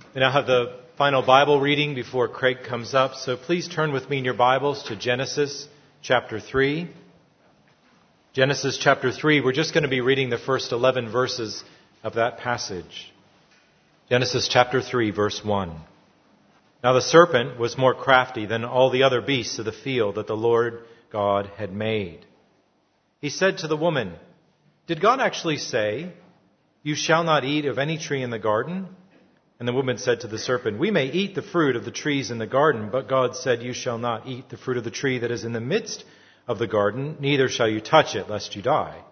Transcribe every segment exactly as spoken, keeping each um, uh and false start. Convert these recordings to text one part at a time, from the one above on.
We now have the final Bible reading before Craig comes up, so please turn with me in your Bibles to Genesis chapter three. Genesis chapter three, we're just going to be reading the first eleven verses of that passage. Genesis chapter three, verse one. Now the serpent was more crafty than all the other beasts of the field that the Lord God had made. He said to the woman, "Did God actually say, 'You shall not eat of any tree in the garden'?" And the woman said to the serpent, "We may eat the fruit of the trees in the garden, but God said, 'You shall not eat the fruit of the tree that is in the midst of the garden, neither shall you touch it, lest you die.'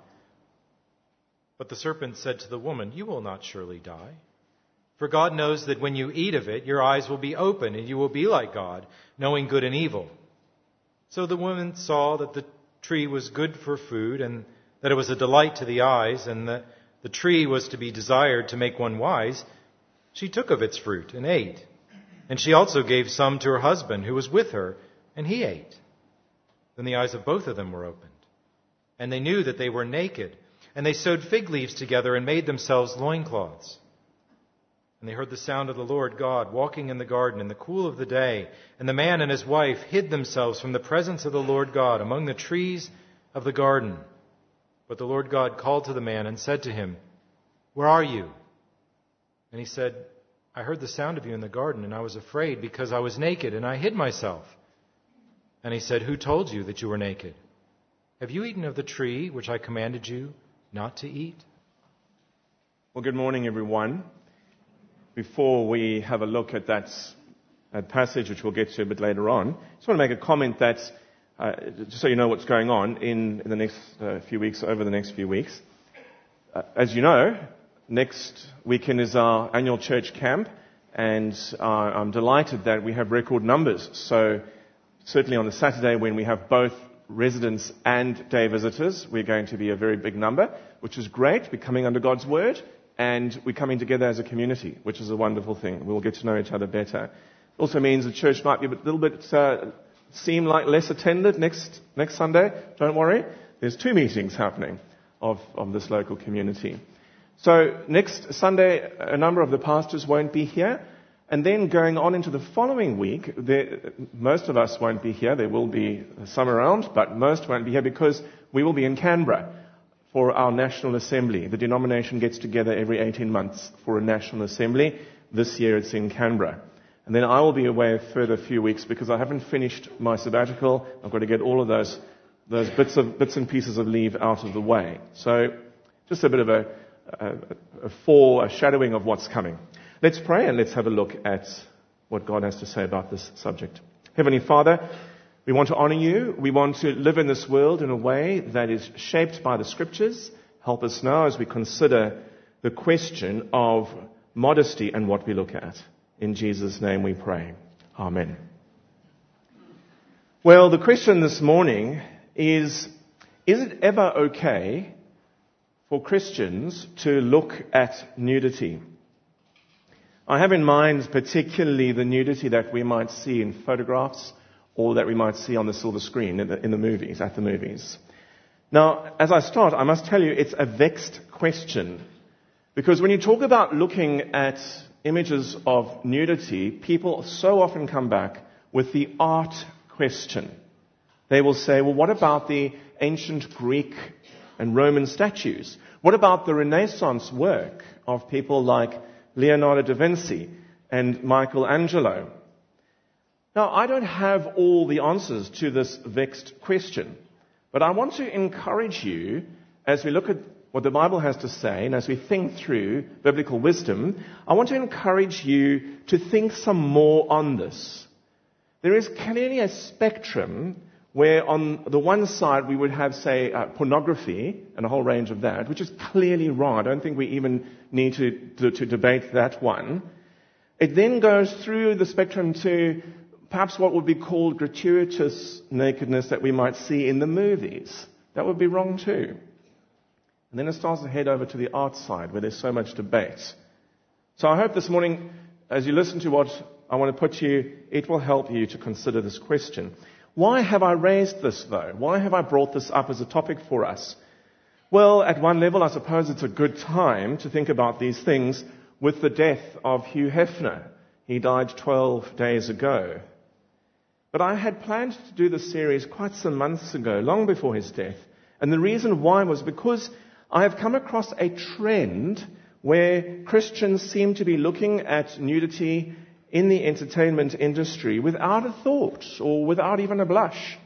But the serpent said to the woman, 'You will not surely die. For God knows that when you eat of it, your eyes will be open, and you will be like God, knowing good and evil.' So the woman saw that the tree was good for food, and that it was a delight to the eyes, and that the tree was to be desired to make one wise. She took of its fruit and ate. And she also gave some to her husband who was with her, and he ate. Then the eyes of both of them were opened, and they knew that they were naked. And they sewed fig leaves together and made themselves loincloths. And they heard the sound of the Lord God walking in the garden in the cool of the day. And the man and his wife hid themselves from the presence of the Lord God among the trees of the garden. But the Lord God called to the man and said to him, 'Where are you?' And he said, 'I heard the sound of you in the garden, and I was afraid because I was naked, and I hid myself.' And he said, 'Who told you that you were naked? Have you eaten of the tree which I commanded you not to eat?'" Well, good morning, everyone. Before we have a look at that, that passage, which we'll get to a bit later on, I just want to make a comment that, uh, just so you know what's going on in, in the next uh, few weeks, over the next few weeks. Uh, as you know, next weekend is our annual church camp, and uh, I'm delighted that we have record numbers. So certainly on the Saturday when we have both residents and day visitors, we're going to be a very big number, which is great. We're coming under God's word, and we're coming together as a community, which is a wonderful thing. We'll get to know each other better. It also means the church might be a little bit, uh, seem like less attended next next Sunday. Don't worry. There's two meetings happening of, of this local community. So next Sunday, a number of the pastors won't be here. And then going on into the following week, there, most of us won't be here. There will be some around, but most won't be here because we will be in Canberra for our National Assembly. The denomination gets together every eighteen months for a National Assembly. This year it's in Canberra. And then I will be away a further few weeks because I haven't finished my sabbatical. I've got to get all of those those bits of bits and pieces of leave out of the way. So just a bit of a A, a fall, a shadowing of what's coming. Let's pray and let's have a look at what God has to say about this subject. Heavenly Father, we want to honor you. We want to live in this world in a way that is shaped by the Scriptures. Help us now as we consider the question of modesty and what we look at. In Jesus' name we pray. Amen. Well, the question this morning is, is it ever okay for Christians to look at nudity? I have in mind particularly the nudity that we might see in photographs or that we might see on the silver screen in the, in the movies, at the movies. Now, as I start, I must tell you it's a vexed question, because when you talk about looking at images of nudity, people so often come back with the art question. They will say, well, what about the ancient Greek and Roman statues? What about the Renaissance work of people like Leonardo da Vinci and Michelangelo? Now, I don't have all the answers to this vexed question, but I want to encourage you as we look at what the Bible has to say and as we think through biblical wisdom, I want to encourage you to think some more on this. There is clearly a spectrum where on the one side we would have, say, uh, pornography and a whole range of that, which is clearly wrong. I don't think we even need to, to, to debate that one. It then goes through the spectrum to perhaps what would be called gratuitous nakedness that we might see in the movies. That would be wrong too. And then it starts to head over to the art side where there's so much debate. So I hope this morning, as you listen to what I want to put to you, it will help you to consider this question. Why have I raised this, though? Why have I brought this up as a topic for us? Well, at one level, I suppose it's a good time to think about these things with the death of Hugh Hefner. He died twelve days ago. But I had planned to do the series quite some months ago, long before his death. And the reason why was because I have come across a trend where Christians seem to be looking at nudity in the entertainment industry without a thought or without even a blush.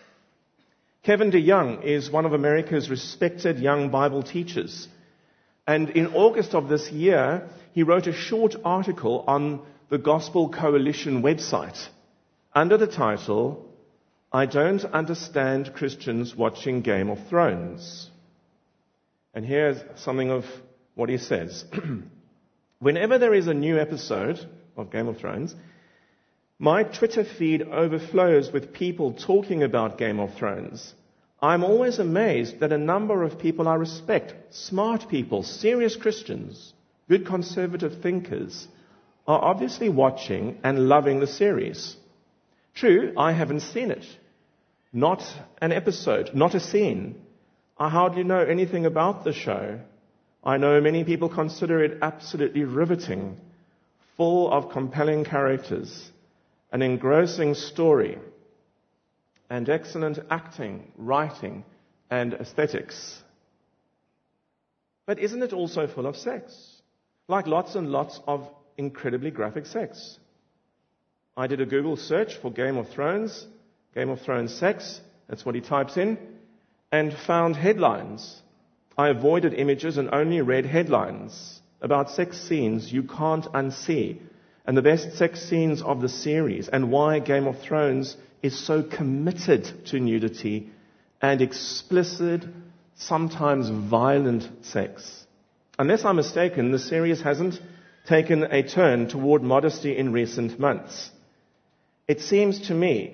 Kevin DeYoung is one of America's respected young Bible teachers. And in August of this year, he wrote a short article on the Gospel Coalition website under the title, "I Don't Understand Christians Watching Game of Thrones." And here's something of what he says. Whenever there is a new episode of Game of Thrones, my Twitter feed overflows with people talking about Game of Thrones. I'm always amazed that a number of people I respect, smart people, serious Christians, good conservative thinkers, are obviously watching and loving the series. True, I haven't seen it. Not an episode, not a scene. I hardly know anything about the show. I know many people consider it absolutely riveting, full of compelling characters, an engrossing story, and excellent acting, writing, and aesthetics. But isn't it also full of sex? Like lots and lots of incredibly graphic sex. I did a Google search for Game of Thrones, Game of Thrones sex, that's what he types in, and found headlines. I avoided images and only read headlines about sex scenes you can't unsee, and the best sex scenes of the series, and why Game of Thrones is so committed to nudity and explicit, sometimes violent sex. Unless I'm mistaken, the series hasn't taken a turn toward modesty in recent months. It seems to me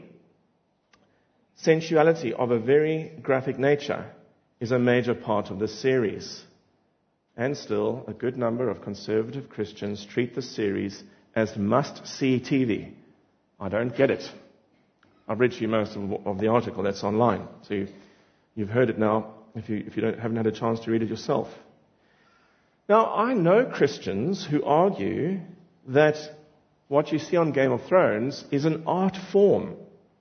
sensuality of a very graphic nature is a major part of the series. And still, a good number of conservative Christians treat the series as must-see T V. I don't get it. I've read to you most of, of the article that's online, so you, you've heard it now if you, if you don't, haven't had a chance to read it yourself. Now, I know Christians who argue that what you see on Game of Thrones is an art form,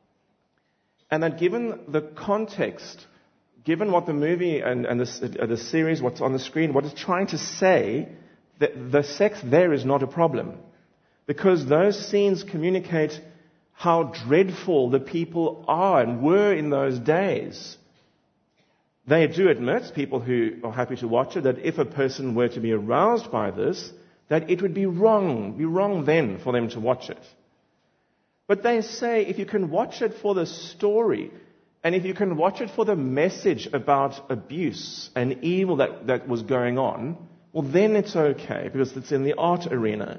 and that given the context, given what the movie and, and the, uh, the series, what's on the screen, what it's trying to say, that the sex there is not a problem. Because those scenes communicate how dreadful the people are and were in those days. They do admit, people who are happy to watch it, that if a person were to be aroused by this, that it would be wrong, be wrong then for them to watch it. But they say if you can watch it for the story, and if you can watch it for the message about abuse and evil that, that was going on, well then it's okay, because it's in the art arena.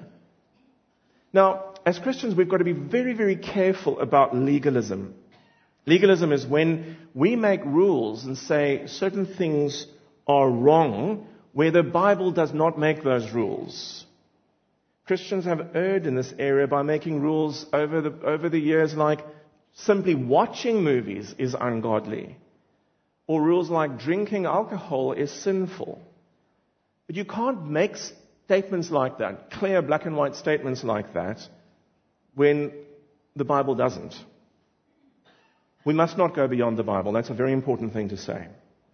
Now, as Christians, we've got to be very, very careful about legalism. Legalism is when we make rules and say certain things are wrong where the Bible does not make those rules. Christians have erred in this area by making rules over the, over the years like simply watching movies is ungodly, or rules like drinking alcohol is sinful. But you can't make statements like that, clear black and white statements like that, when the Bible doesn't. We must not go beyond the Bible. That's a very important thing to say.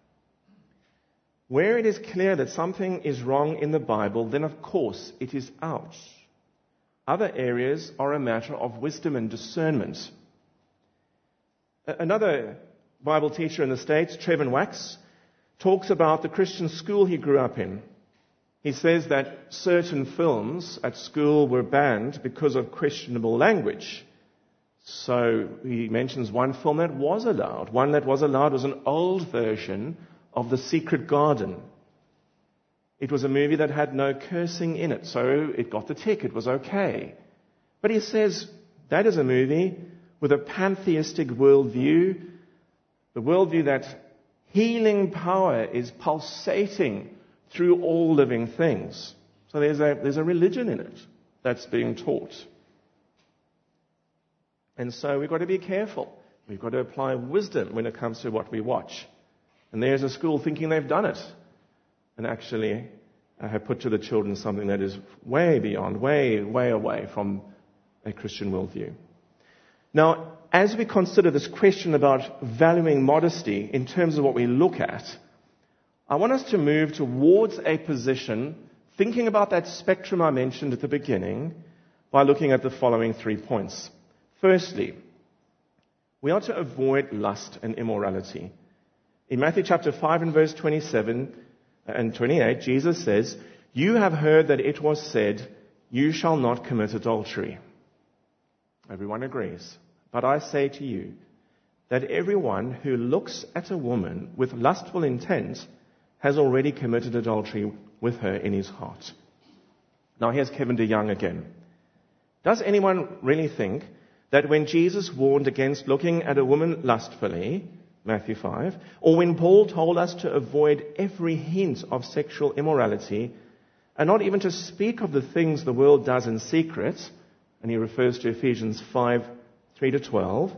Where it is clear that something is wrong in the Bible, then of course it is out. Other areas are a matter of wisdom and discernment. Another Bible teacher in the States, Trevin Wax, talks about the Christian school he grew up in. He says that certain films at school were banned because of questionable language. So he mentions one film that was allowed. One that was allowed was an old version of The Secret Garden. It was a movie that had no cursing in it, so it got the tick. It was okay. But he says that is a movie with a pantheistic worldview, the worldview that healing power is pulsating through all living things. So there's a, there's a religion in it that's being taught. And so we've got to be careful. We've got to apply wisdom when it comes to what we watch. And there's a school thinking they've done it. And actually, uh, have put to the children something that is way beyond, way, way away from a Christian worldview. Now, as we consider this question about valuing modesty in terms of what we look at, I want us to move towards a position, thinking about that spectrum I mentioned at the beginning, by looking at the following three points. Firstly, we are to avoid lust and immorality. In Matthew chapter five and verse twenty-seven and twenty-eight, Jesus says, "You have heard that it was said, 'You shall not commit adultery.' Everyone agrees. But I say to you that everyone who looks at a woman with lustful intent has already committed adultery with her in his heart." Now here's Kevin DeYoung again. Does anyone really think that when Jesus warned against looking at a woman lustfully, Matthew five, or when Paul told us to avoid every hint of sexual immorality, and not even to speak of the things the world does in secret, and he refers to Ephesians five, three to twelve,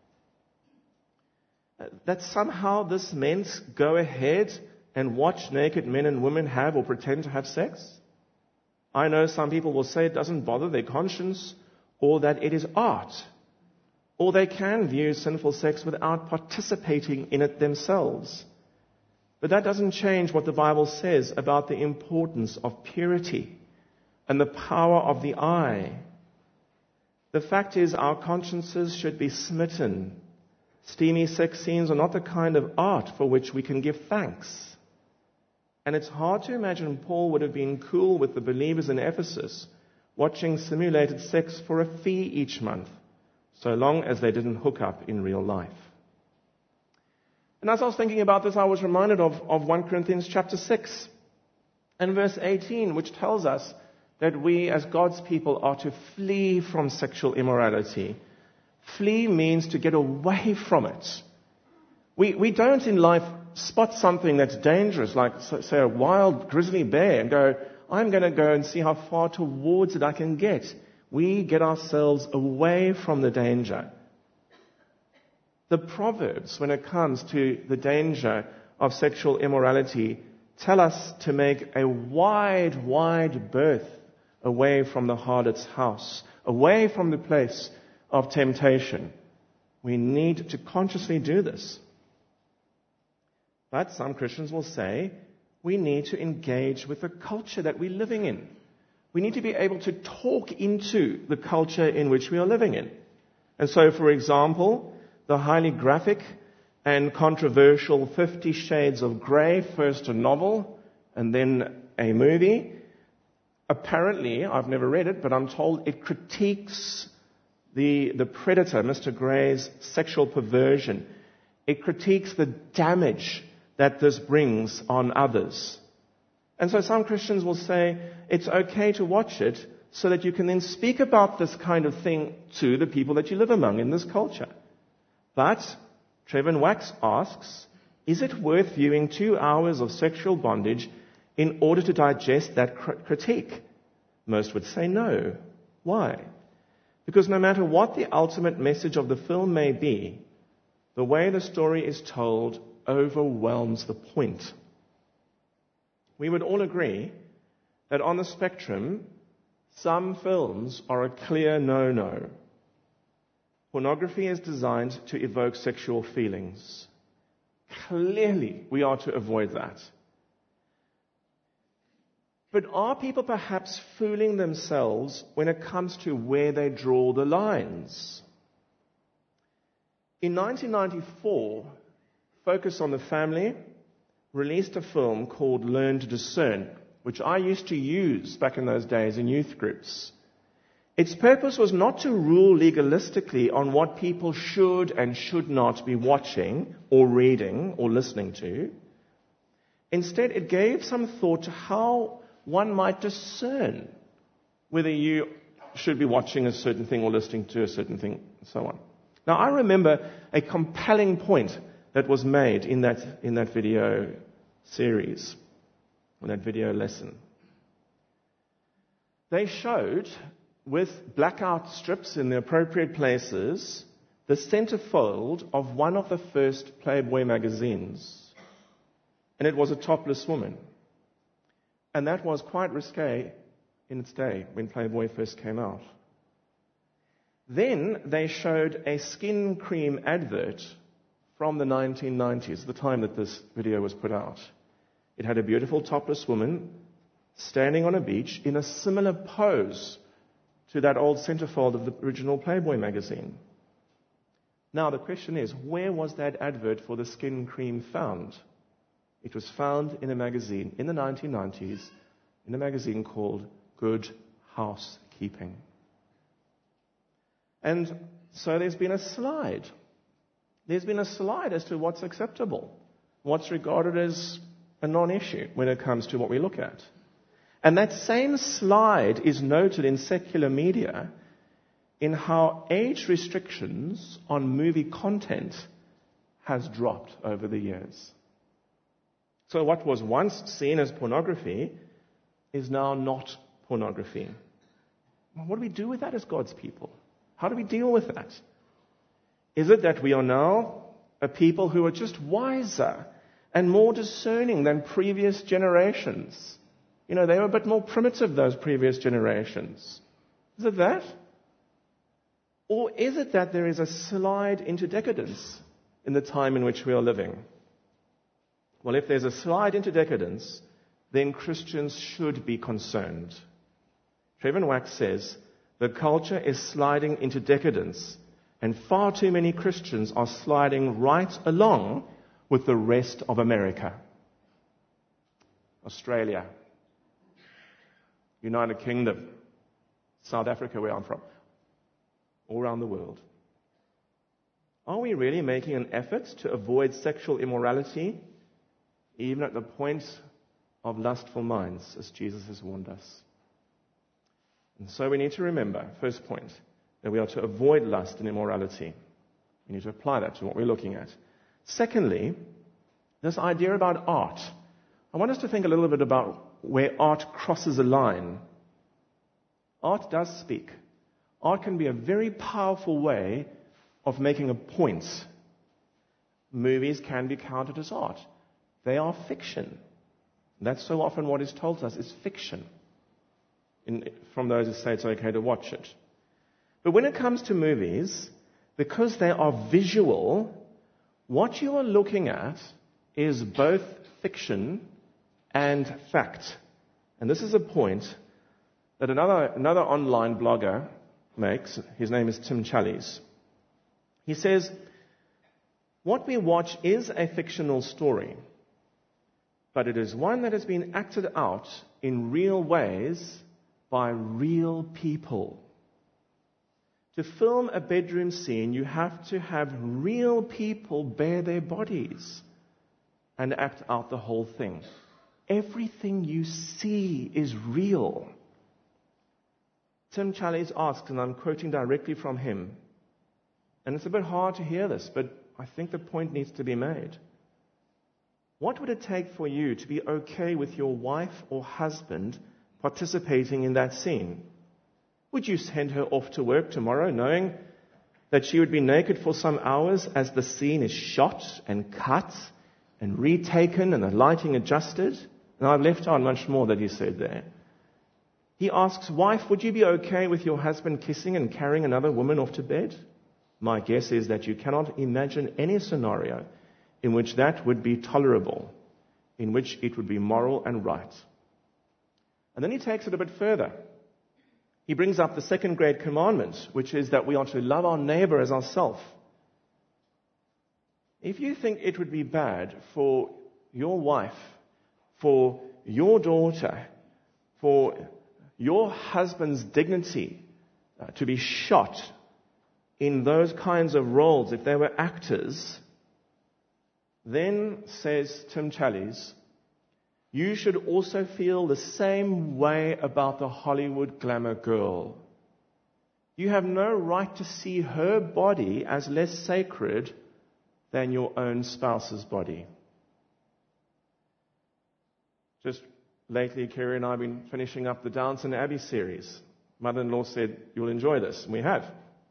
that somehow this meant go ahead and watch naked men and women have or pretend to have sex? I know some people will say it doesn't bother their conscience, or that it is art, or they can view sinful sex without participating in it themselves. But that doesn't change what the Bible says about the importance of purity and the power of the eye. The fact is, our consciences should be smitten. Steamy sex scenes are not the kind of art for which we can give thanks. And it's hard to imagine Paul would have been cool with the believers in Ephesus watching simulated sex for a fee each month, so long as they didn't hook up in real life. And as I was thinking about this, I was reminded of, of First Corinthians chapter six and verse eighteen, which tells us that we as God's people are to flee from sexual immorality. Flee means to get away from it. We, we don't in life spot something that's dangerous, like, say, a wild grizzly bear, and go, I'm going to go and see how far towards it I can get. We get ourselves away from the danger. The Proverbs, when it comes to the danger of sexual immorality, tell us to make a wide, wide berth away from the harlot's house, away from the place of temptation. We need to consciously do this. But some Christians will say we need to engage with the culture that we're living in. We need to be able to talk into the culture in which we are living in. And so, for example, the highly graphic and controversial Fifty Shades of Grey, first a novel and then a movie, apparently, I've never read it, but I'm told it critiques the, the predator, Mister Grey's sexual perversion. It critiques the damage that this brings on others. And so some Christians will say it's okay to watch it so that you can then speak about this kind of thing to the people that you live among in this culture. But Trevin Wax asks, is it worth viewing two hours of sexual bondage in order to digest that cr- critique? Most would say no. Why? Because no matter what the ultimate message of the film may be, the way the story is told overwhelms the point. We would all agree that on the spectrum, some films are a clear no-no. Pornography is designed to evoke sexual feelings. Clearly, we are to avoid that. But are people perhaps fooling themselves when it comes to where they draw the lines? In nineteen ninety-four, Focus on the Family released a film called Learn to Discern, which I used to use back in those days in youth groups. Its purpose was not to rule legalistically on what people should and should not be watching or reading or listening to. Instead, it gave some thought to how one might discern whether you should be watching a certain thing or listening to a certain thing, and so on. Now, I remember a compelling point that was made in that, in that video series, in that video lesson. They showed, with blackout strips in the appropriate places, the centerfold of one of the first Playboy magazines. And it was a topless woman. And that was quite risque in its day when Playboy first came out. Then they showed a skin cream advert from the nineteen nineties, the time that this video was put out. It had a beautiful topless woman standing on a beach in a similar pose to that old centerfold of the original Playboy magazine. Now the question is, where was that advert for the skin cream found? It was found in a magazine in the nineteen nineties, in a magazine called Good Housekeeping. And so there's been a slide. There's been a slide as to what's acceptable, what's regarded as a non-issue when it comes to what we look at. And that same slide is noted in secular media in how age restrictions on movie content has dropped over the years. So what was once seen as pornography is now not pornography. Well, what do we do with that as God's people? How do we deal with that? Is it that we are now a people who are just wiser and more discerning than previous generations? You know, they were a bit more primitive, those previous generations. Is it that? Or is it that there is a slide into decadence in the time in which we are living? Well, if there's a slide into decadence, then Christians should be concerned. Trevin Wax says, the culture is sliding into decadence, and far too many Christians are sliding right along with the rest of America. Australia, United Kingdom, South Africa, where I'm from, all around the world. Are we really making an effort to avoid sexual immorality, even at the point of lustful minds, as Jesus has warned us? And so we need to remember, first point, that we are to avoid lust and immorality. We need to apply that to what we're looking at. Secondly, this idea about art. I want us to think a little bit about where art crosses a line. Art does speak. Art can be a very powerful way of making a point. Movies can be counted as art. They are fiction. That's so often what is told to us, is fiction. In, from those who say it's okay to watch it. But when it comes to movies, because they are visual, what you are looking at is both fiction and fact. And this is a point that another, another online blogger makes. His name is Tim Challies. He says, what we watch is a fictional story, but it is one that has been acted out in real ways by real people. To film a bedroom scene, you have to have real people bare their bodies and act out the whole thing. Everything you see is real. Tim Challies asks, and I'm quoting directly from him, and it's a bit hard to hear this, but I think the point needs to be made. What would it take for you to be okay with your wife or husband participating in that scene? Would you send her off to work tomorrow knowing that she would be naked for some hours as the scene is shot and cut and retaken and the lighting adjusted? And I've left out much more that he said there. He asks, wife, would you be okay with your husband kissing and carrying another woman off to bed? My guess is that you cannot imagine any scenario in which that would be tolerable, in which it would be moral and right. And then he takes it a bit further. He brings up the second great commandment, which is that we are to love our neighbor as ourselves. If you think it would be bad for your wife, for your daughter, for your husband's dignity uh, to be shot in those kinds of roles, if they were actors, then, says Tim Challies, you should also feel the same way about the Hollywood glamour girl. You have no right to see her body as less sacred than your own spouse's body. Just lately, Kerry and I have been finishing up the Downton Abbey series. Mother-in-law said, you'll enjoy this, and we have.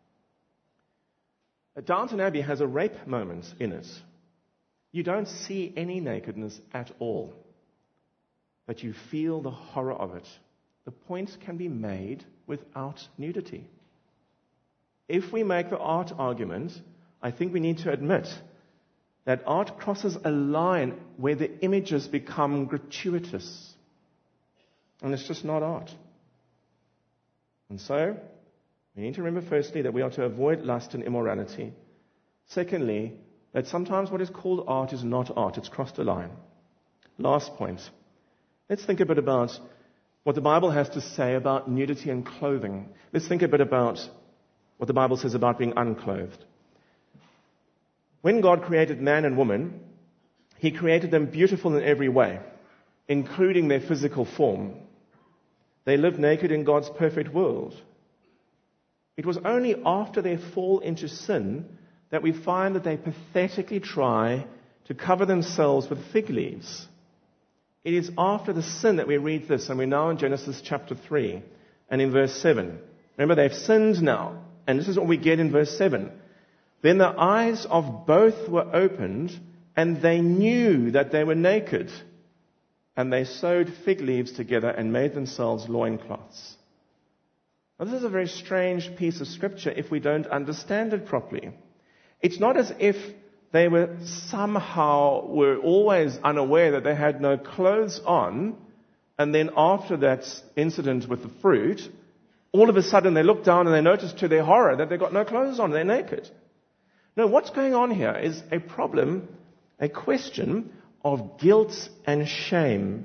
Downton Abbey has a rape moment in it. You don't see any nakedness at all. that you feel the horror of it, the point can be made without nudity. If we make the art argument, I think we need to admit that art crosses a line where the images become gratuitous. And it's just not art. And so, we need to remember firstly that we are to avoid lust and immorality. Secondly, that sometimes what is called art is not art. It's crossed a line. Last point. Let's think a bit about what the Bible has to say about nudity and clothing. Let's think a bit about what the Bible says about being unclothed. When God created man and woman, He created them beautiful in every way, including their physical form. They lived naked in God's perfect world. It was only after their fall into sin that we find that they pathetically try to cover themselves with fig leaves. It is after the sin that we read this, and we're now in Genesis chapter three, and in verse seven. Remember, they've sinned now, and this is what we get in verse seven. Then the eyes of both were opened, and they knew that they were naked. And they sewed fig leaves together and made themselves loincloths. Now, this is a very strange piece of scripture if we don't understand it properly. It's not as if they were somehow were always unaware that they had no clothes on, and then after that incident with the fruit, all of a sudden they looked down and they noticed to their horror that they got no clothes on, they're naked. No, what's going on here is a problem, a question of guilt and shame.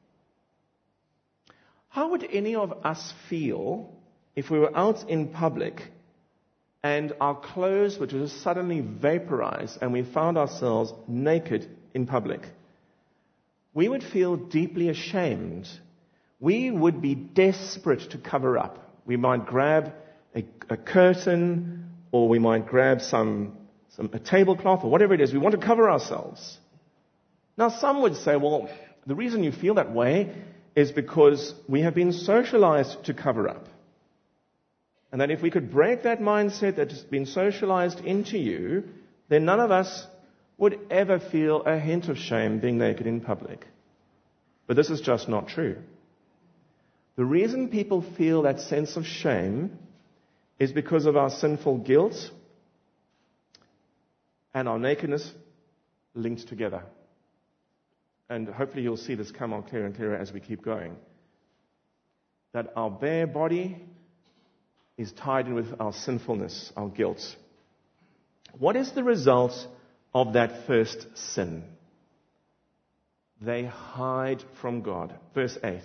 How would any of us feel if we were out in public and our clothes were to just suddenly vaporize and we found ourselves naked in public? We would feel deeply ashamed. We would be desperate to cover up. We might grab a, a curtain, or we might grab some, some a tablecloth or whatever it is. We want to cover ourselves. Now, some would say, well, the reason you feel that way is because we have been socialized to cover up. And that if we could break that mindset that has been socialized into you, then none of us would ever feel a hint of shame being naked in public. But this is just not true. The reason people feel that sense of shame is because of our sinful guilt and our nakedness linked together. And hopefully you'll see this come on clearer and clearer as we keep going. That our bare body is tied in with our sinfulness, our guilt. What is the result of that first sin? They hide from God. Verse eight.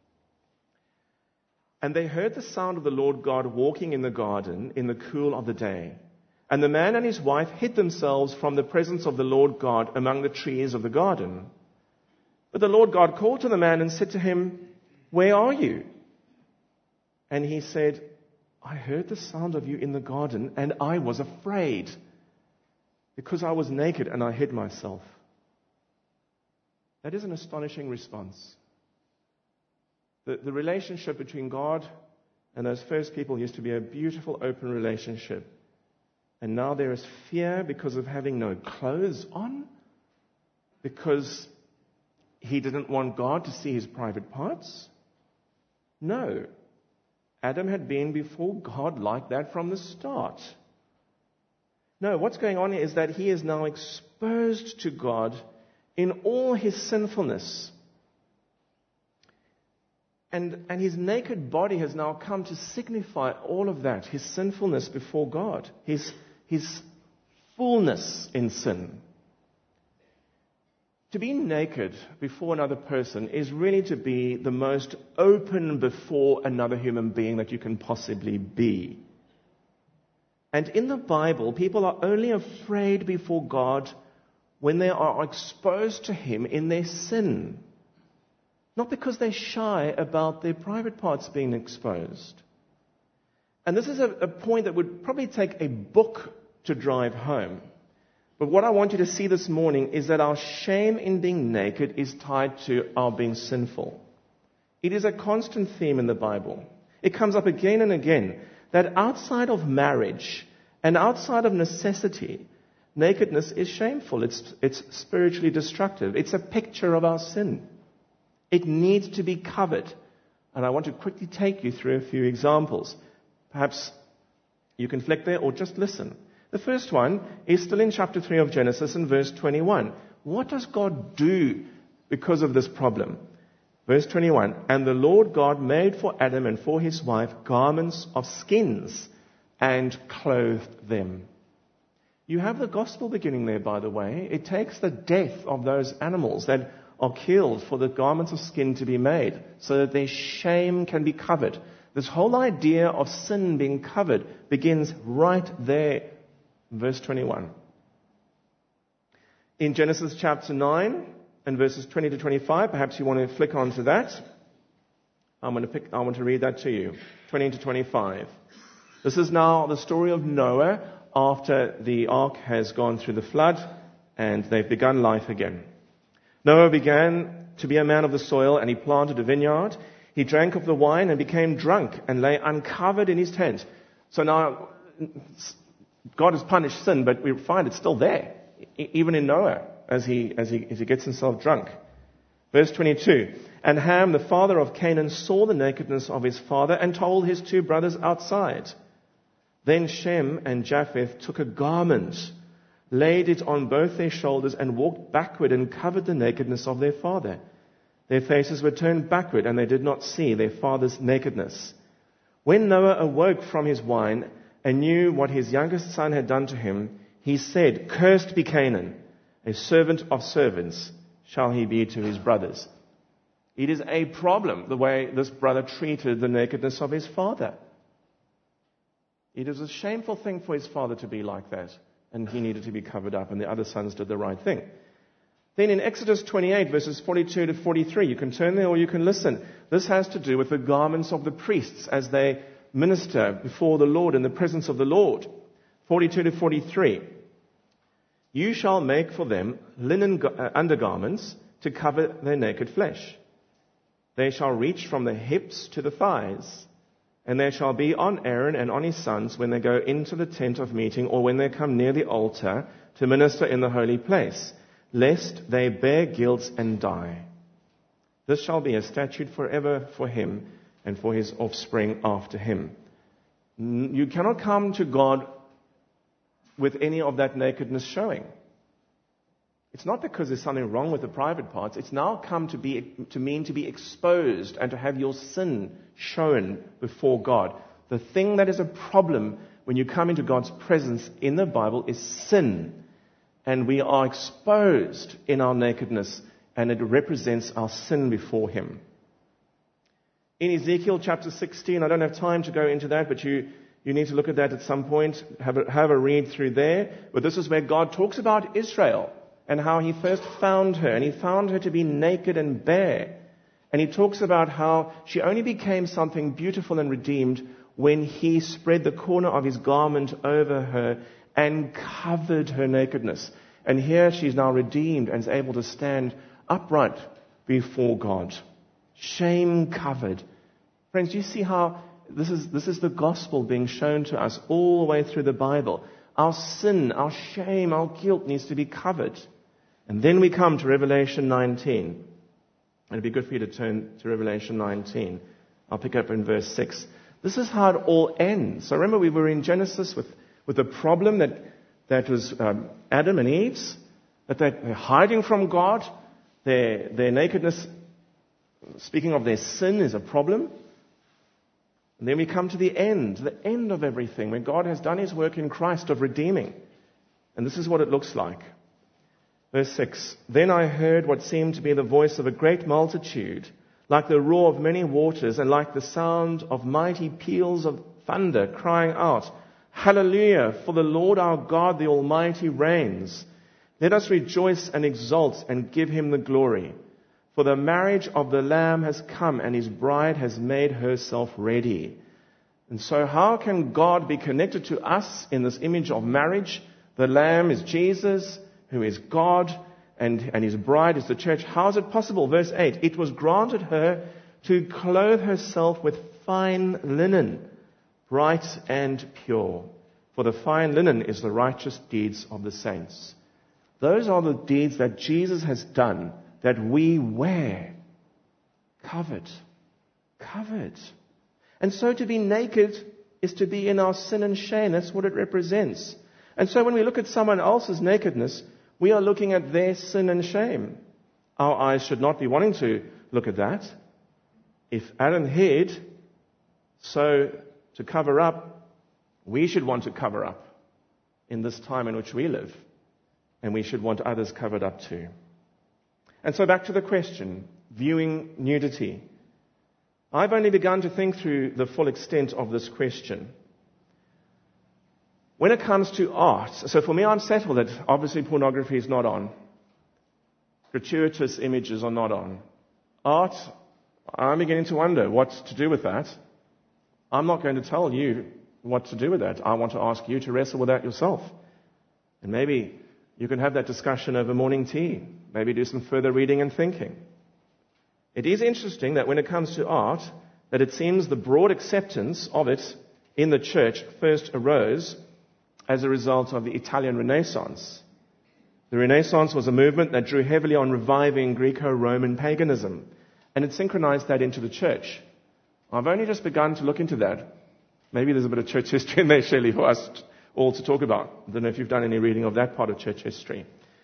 And they heard the sound of the Lord God walking in the garden in the cool of the day. And the man and his wife hid themselves from the presence of the Lord God among the trees of the garden. But the Lord God called to the man and said to him, "Where are you?" And he said, "I heard the sound of you in the garden, and I was afraid, because I was naked and I hid myself." That is an astonishing response. The, the relationship between God and those first people used to be a beautiful, open relationship. And now there is fear because of having no clothes on, because he didn't want God to see his private parts. No. Adam had been before God like that from the start. No, what's going on is that he is now exposed to God in all his sinfulness. And, and his naked body has now come to signify all of that, his sinfulness before God, his, his fullness in sin. To be naked before another person is really to be the most open before another human being that you can possibly be. And in the Bible, people are only afraid before God when they are exposed to Him in their sin. Not because they're shy about their private parts being exposed. And this is a, a point that would probably take a book to drive home. But what I want you to see this morning is that our shame in being naked is tied to our being sinful. It is a constant theme in the Bible. It comes up again and again that outside of marriage and outside of necessity, nakedness is shameful. It's, it's spiritually destructive. It's a picture of our sin. It needs to be covered. And I want to quickly take you through a few examples. Perhaps you can flick there or just listen. The first one is still in chapter three of Genesis in verse twenty-one. What does God do because of this problem? Verse twenty-one, and the Lord God made for Adam and for his wife garments of skins and clothed them. You have the gospel beginning there, by the way. It takes the death of those animals that are killed for the garments of skin to be made so that their shame can be covered. This whole idea of sin being covered begins right there, verse twenty-one. In Genesis chapter nine and verses twenty to twenty-five, perhaps you want to flick onto that. I'm going to pick, I want to read that to you. twenty to twenty-five. This is now the story of Noah after the ark has gone through the flood and they've begun life again. Noah began to be a man of the soil, and he planted a vineyard. He drank of the wine and became drunk and lay uncovered in his tent. So now God has punished sin, but we find it's still there, even in Noah, as he, as he, as he gets himself drunk. Verse twenty-two, and Ham, the father of Canaan, saw the nakedness of his father and told his two brothers outside. Then Shem and Japheth took a garment, laid it on both their shoulders, and walked backward and covered the nakedness of their father. Their faces were turned backward, and they did not see their father's nakedness. When Noah awoke from his wine and knew what his youngest son had done to him, he said, cursed be Canaan, a servant of servants shall he be to his brothers. It is a problem, the way this brother treated the nakedness of his father. It is a shameful thing for his father to be like that, and he needed to be covered up, and the other sons did the right thing. Then in Exodus twenty-eight, verses forty-two to forty-three, you can turn there or you can listen. This has to do with the garments of the priests as they minister before the Lord in the presence of the Lord. forty-two to forty-three. You shall make for them linen undergarments to cover their naked flesh. They shall reach from the hips to the thighs. And they shall be on Aaron and on his sons when they go into the tent of meeting or when they come near the altar to minister in the holy place, lest they bear guilt and die. This shall be a statute forever for him and for his offspring after him. You cannot come to God with any of that nakedness showing. It's not because there's something wrong with the private parts. It's now come to be to mean to be exposed and to have your sin shown before God. The thing that is a problem when you come into God's presence in the Bible is sin. And we are exposed in our nakedness, and it represents our sin before Him. In Ezekiel chapter sixteen, I don't have time to go into that, but you, you need to look at that at some point, have a, have a read through there. But this is where God talks about Israel and how He first found her, and He found her to be naked and bare. And He talks about how she only became something beautiful and redeemed when He spread the corner of His garment over her and covered her nakedness. And here she's now redeemed and is able to stand upright before God. Shame covered. Friends, do you see how this is, this is the gospel being shown to us all the way through the Bible? Our sin, our shame, our guilt needs to be covered. And then we come to Revelation nineteen. And it'd be good for you to turn to Revelation nineteen. I'll pick up in verse six. This is how it all ends. So remember, we were in Genesis with, with the problem that, that was um, Adam and Eve's, that they're hiding from God. Their, their nakedness, speaking of their sin, is a problem. And then we come to the end, the end of everything, when God has done His work in Christ of redeeming. And this is what it looks like. Verse six, Then I heard what seemed to be the voice of a great multitude, like the roar of many waters, and like the sound of mighty peals of thunder, crying out, Hallelujah, for the Lord our God, the Almighty, reigns. Let us rejoice and exult and give Him the glory. For the marriage of the Lamb has come, and His bride has made herself ready. And so how can God be connected to us in this image of marriage? The Lamb is Jesus, who is God, and, and His bride is the church. How is it possible? Verse eight, It was granted her to clothe herself with fine linen, bright and pure. For the fine linen is the righteous deeds of the saints. Those are the deeds that Jesus has done that we wear. covered. Covered. And so to be naked is to be in our sin and shame. That's what it represents. And so when we look at someone else's nakedness, we are looking at their sin and shame. Our eyes should not be wanting to look at that. If Aaron hid, so to cover up, we should want to cover up in this time in which we live. And we should want others covered up too. And so back to the question, viewing nudity. I've only begun to think through the full extent of this question. When it comes to art, so for me I'm settled that obviously pornography is not on. Gratuitous images are not on. Art, I'm beginning to wonder what to do with that. I'm not going to tell you what to do with that. I want to ask you to wrestle with that yourself. And maybe you can have that discussion over morning tea. Maybe do some further reading and thinking. It is interesting that when it comes to art, that it seems the broad acceptance of it in the church first arose as a result of the Italian Renaissance. The Renaissance was a movement that drew heavily on reviving Greco-Roman paganism, and it synchronized that into the church. I've only just begun to look into that. Maybe there's a bit of church history in there, Shelley, for us all to talk about. I don't know if you've done any reading of that part of church history.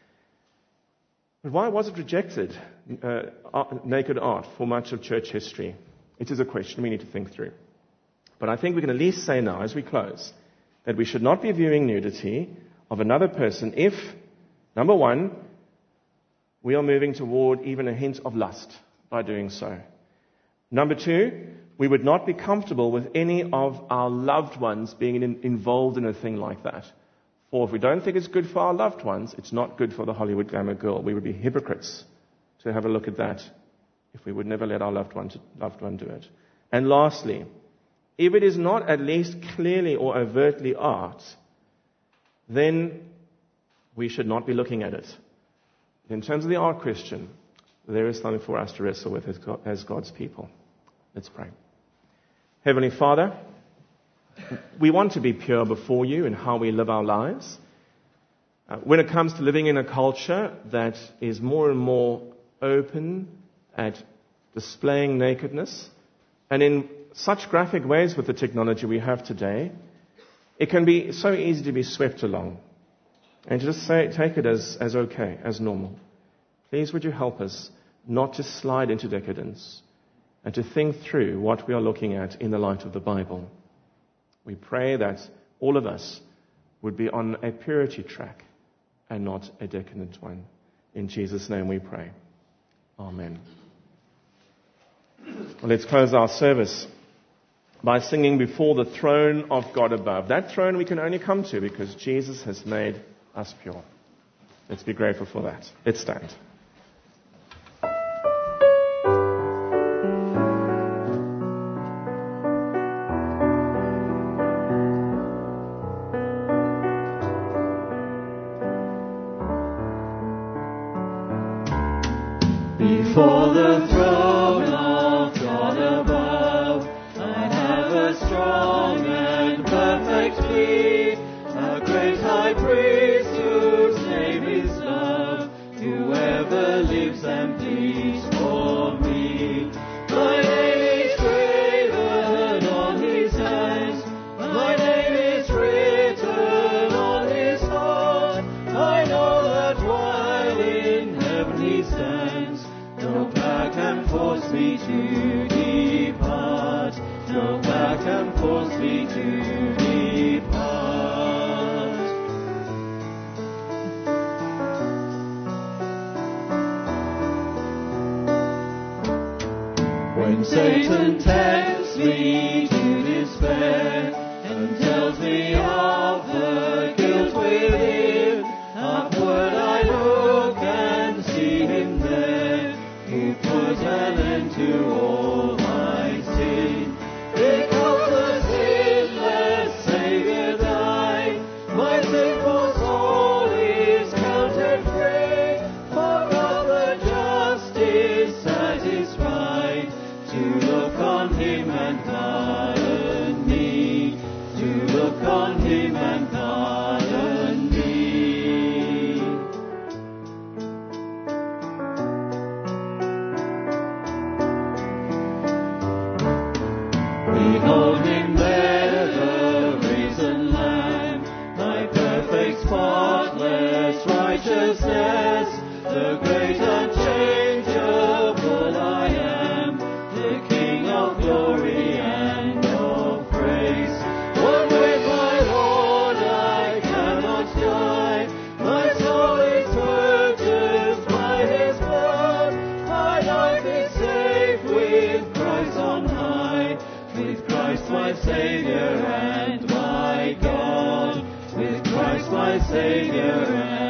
But why was it rejected, uh, art, naked art, for much of church history? It is a question we need to think through. But I think we can at least say now, as we close, that we should not be viewing nudity of another person if, number one, we are moving toward even a hint of lust by doing so. Number two, we would not be comfortable with any of our loved ones being in, involved in a thing like that. For if we don't think it's good for our loved ones, it's not good for the Hollywood glamour girl. We would be hypocrites to have a look at that if we would never let our loved one, to, loved one do it. And lastly, if it is not at least clearly or overtly art, then we should not be looking at it. In terms of the art question, there is something for us to wrestle with as, God, as God's people. Let's pray. Heavenly Father, we want to be pure before you in how we live our lives. Uh, when it comes to living in a culture that is more and more open at displaying nakedness, and in such graphic ways with the technology we have today, it can be so easy to be swept along and to just say, take it as, as okay, as normal. Please would you help us not to slide into decadence and to think through what we are looking at in the light of the Bible. We pray that all of us would be on a purity track and not a decadent one. In Jesus' name we pray. Amen. Well, let's close our service by singing Before the Throne of God Above. That throne we can only come to because Jesus has made us pure. Let's be grateful for that. Let's stand. Before the throne of God above, I have a strong and perfect plea, a great high priest whose name is love, whoever lives and pleads for me. My name is graven on his hands, my name is written on his heart. I know that while in heaven he stands, no power can force me to depart. No power can force me to depart. When Satan tempts me to despair and tells me of the guilt within, upward I look and see him there, who put an end to all my sin. Because the sinless Savior died, my sinful soul is counted free. For God the just is satisfied to look on him and pardon me, to look on him and pardon me. righteousness, the great unchangeable I am, the King of glory and of praise. One with my Lord I cannot die, my soul is purchased by His blood, my life is safe with Christ on high, with Christ my Saviour and my God, with Christ my Saviour and